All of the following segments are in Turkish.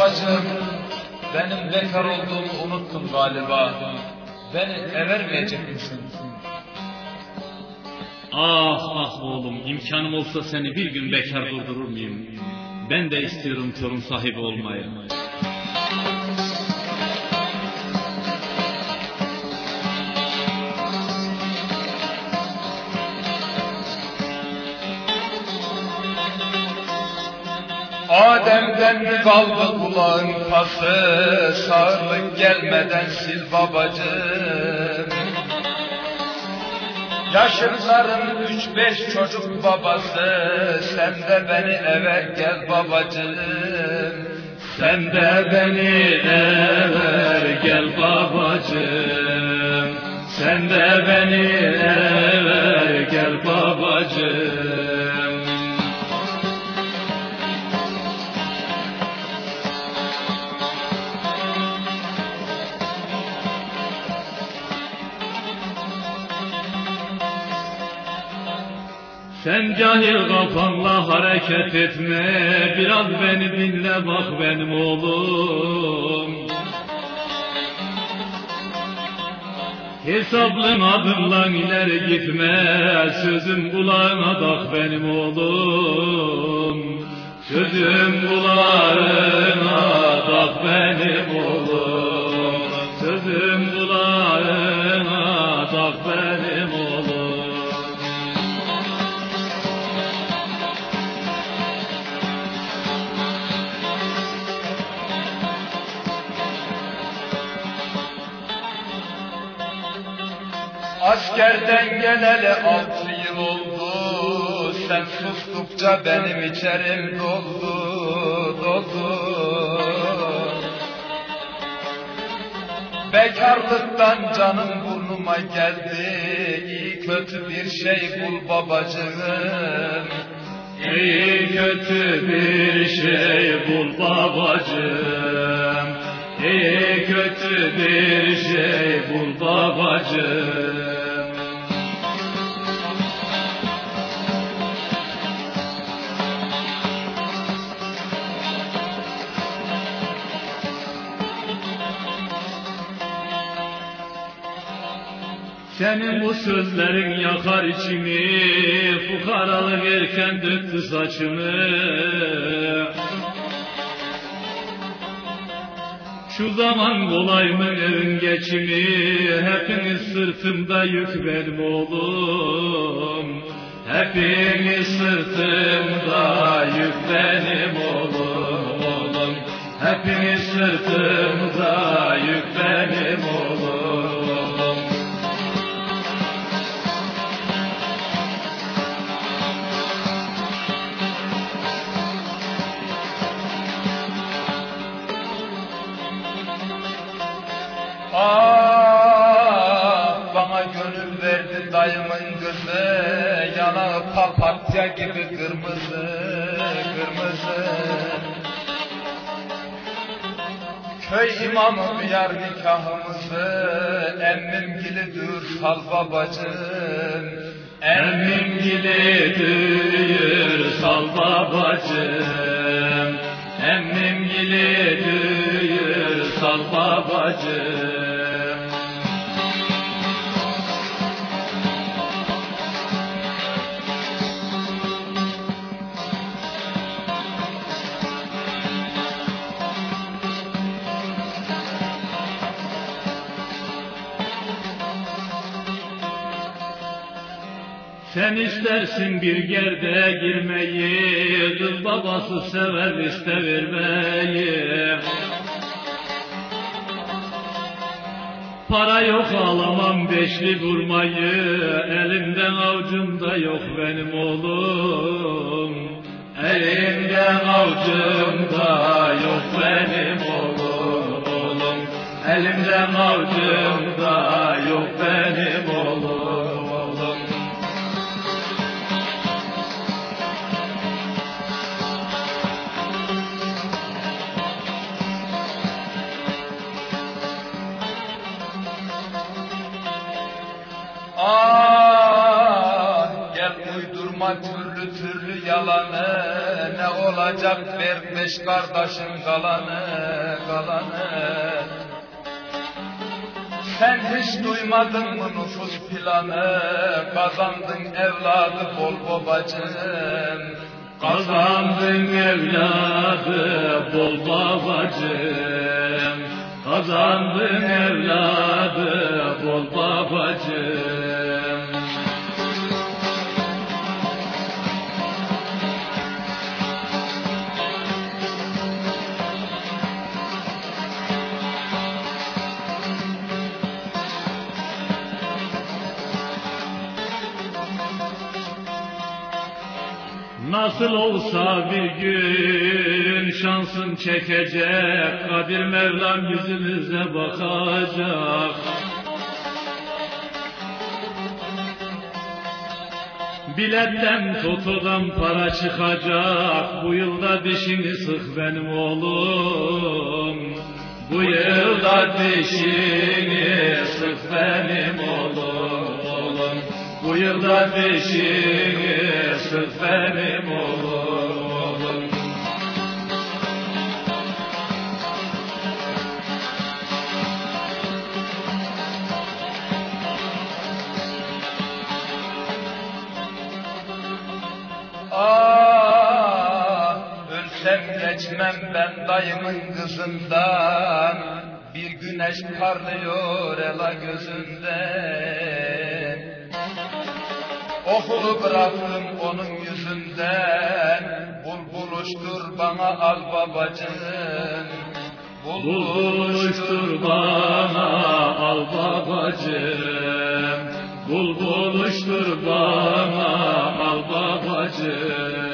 babacığım, benim bekar olduğumu unuttun galiba. Beni evermeyecek misin? Ah ah oğlum, imkanım olsa seni bir gün bekar durdurur muyum? Ben de istiyorum torun sahibi olmayı. Adem'den mi kaldı kulağın pası, sağırlık gelmeden sil babacığım. Yaşıtların 3-5 çocuk babası, sen de beni eve gel babacığım. Sen de beni eve gel babacığım. Sen de beni eve gel babacığım. Sen cahil kafanla hareket etme, biraz beni dinle bak benim oğlum. Hesaplın adımla ileri gitme, sözüm kulağına tak benim oğlum. Sözüm kulağına tak benim oğlum. Sözüm kulağına tak benim oğlum. Askerden geleli 6 yıl oldu, sen sustukça benim içerim doldu, doldu. Bekarlıktan canım burnuma geldi, iyi kötü bir şey bul babacığım. İyi kötü bir şey bul babacığım. İyi kötü bir şey bul babacığım. Senin bu sözlerin yakar içimi, fukaralık erken döktü saçımı. Şu zaman kolay mı evin geçimi, hepiniz sırtımda yük benim oğlum. Hepiniz sırtımda yük benim oğlum. Hepiniz sırtımda yük benim oğlum. Ah, bana gönül verdi dayımın kızı, yanağı papatya gibi kırmızı, kırmızı. Köy imamı duyar nikahımızı, emmimgili dür sal babacığım. Emmimgili dür sal babacığım. Emmimgili dür sal babacığım. Sen istersin bir gerde girmeyi, kız babası sever iste vermeyi. Para yok alamam beşli vurmayı, elimden avucumda yok benim oğlum. Elimden avucumda yok benim oğlum. Elimden avucumda yok benim oğlum. Ah, gel uydurma Uydurma türlü türlü yalanı, ne olacak ver beş kardeşin kalanı, kalanı. Sen hiç duymadın mı nüfus planı, kazandın evladı bol babacım. Kazandın evladı bol babacım, kazandın evladı bol babacım. Nasıl olsa bir gün şansın çekecek, Kadir Mevlam yüzümüze bakacak. Biletten totodan para çıkacak, bu yılda dişini sık benim oğlum. Bu yılda dişini sık benim oğlum. Bu yılda dişini sık benim oğlum. Ölsem geçmem ben dayımın kızından, bir güneş parlıyor ela gözünden. Okulu bıraktım onun yüzünden, buluştur bana al babacım. Buluştur bana al babacım, buluştur bana al babacım.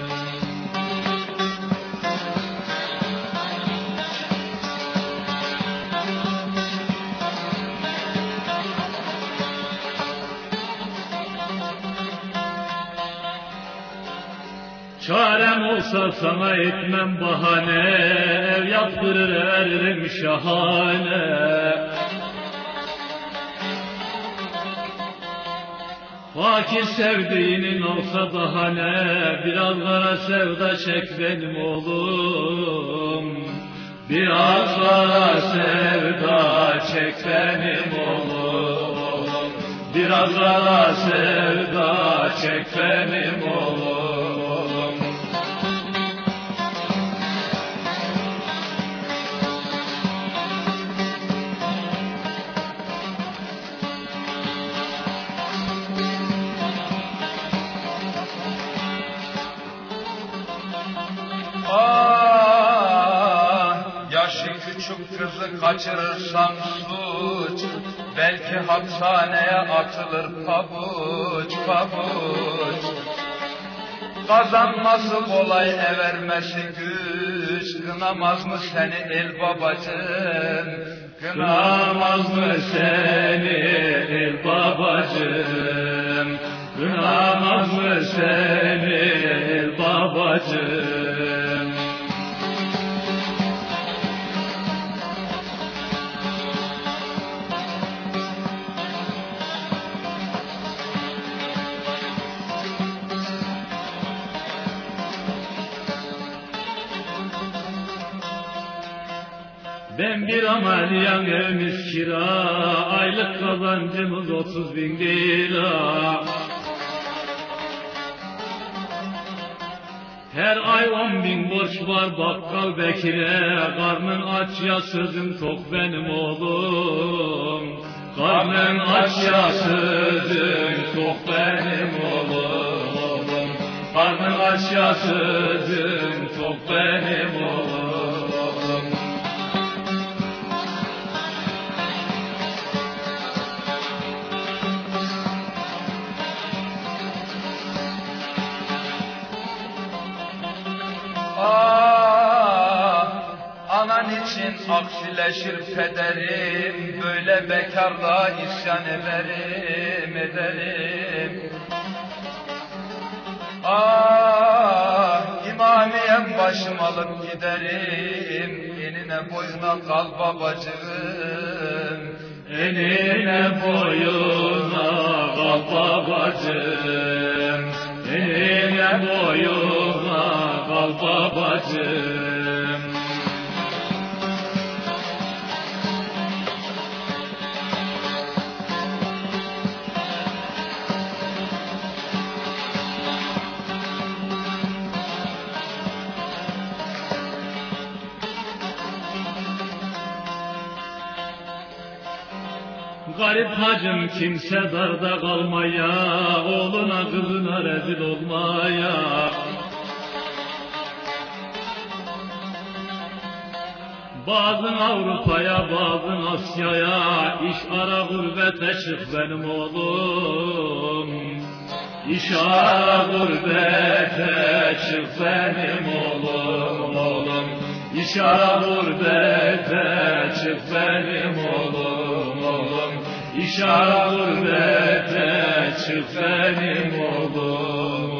Çarem olsa sana etmem bahane, ev yaptırır eririm şahane. Fakir sevdiğinin olsa daha ne, biraz kara sevda çek benim oğlum. Biraz kara sevda çek benim oğlum. Biraz kara sevda çek benim oğlum. Yaşı küçük kızı kaçırırsan suç, belki hapishaneye atılır pabuç, pabuç. Kazanması kolay, vermesi güç, kınamaz mı seni el babacım? Kınamaz mı seni el babacım? Kınamaz mı seni el babacım? Ben bir ameliyam evimiz kira, aylık kazancımız 30.000 lira. Her ay 10.000 borç var bakkal Bekir'e, karnın aç ya sözüm tok benim oğlum. Karnın aç ya sözüm tok benim oğlum. Karnın aç ya sözüm tok benim oğlum. Anan için aksileşir pederim, böyle bekarlığa isyan ederim, ederim. İmamiyem başım alıp giderim, enine boyuna kal babacığım. Enine boyuna kal babacığım. boyuna kal babacım. Garip hacım kimse darda kalmaya, oğluna kızına rezil olmaya. Bazın Avrupa'ya, bazın Asya'ya, iş ara gurbete çık benim oğlum. İş ara gurbete çık benim oğlum, oğlum. İş ara gurbete çık benim oğlum, oğlum. İş ara gurbete çık benim oğlum.